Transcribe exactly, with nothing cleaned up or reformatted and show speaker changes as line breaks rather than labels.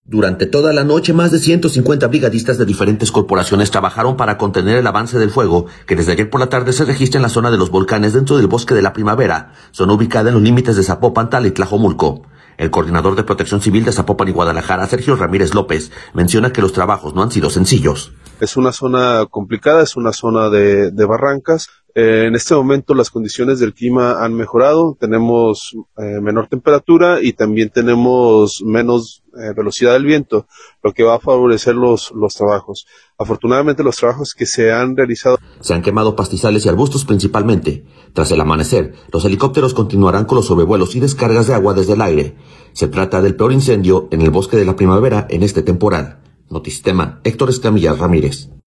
Durante toda la noche, más de ciento cincuenta brigadistas de diferentes corporaciones trabajaron para contener el avance del fuego, que desde ayer por la tarde se registra en la zona de los volcanes dentro del Bosque de la Primavera, zona ubicada en los límites de Zapopan, Tala y Tlajomulco. El coordinador de Protección Civil de Zapopan y Guadalajara, Sergio Ramírez López, menciona que los trabajos no han sido sencillos.
Es una zona complicada, es una zona de, de barrancas. Eh, en este momento las condiciones del clima han mejorado, tenemos eh, menor temperatura y también tenemos menos eh, velocidad del viento, lo que va a favorecer los, los trabajos. Afortunadamente los trabajos que se han realizado...
Se han quemado pastizales y arbustos principalmente. Tras el amanecer, los helicópteros continuarán con los sobrevuelos y descargas de agua desde el aire. Se trata del peor incendio en el Bosque de la Primavera en este temporal. Notisistema, Héctor Escamilla Ramírez.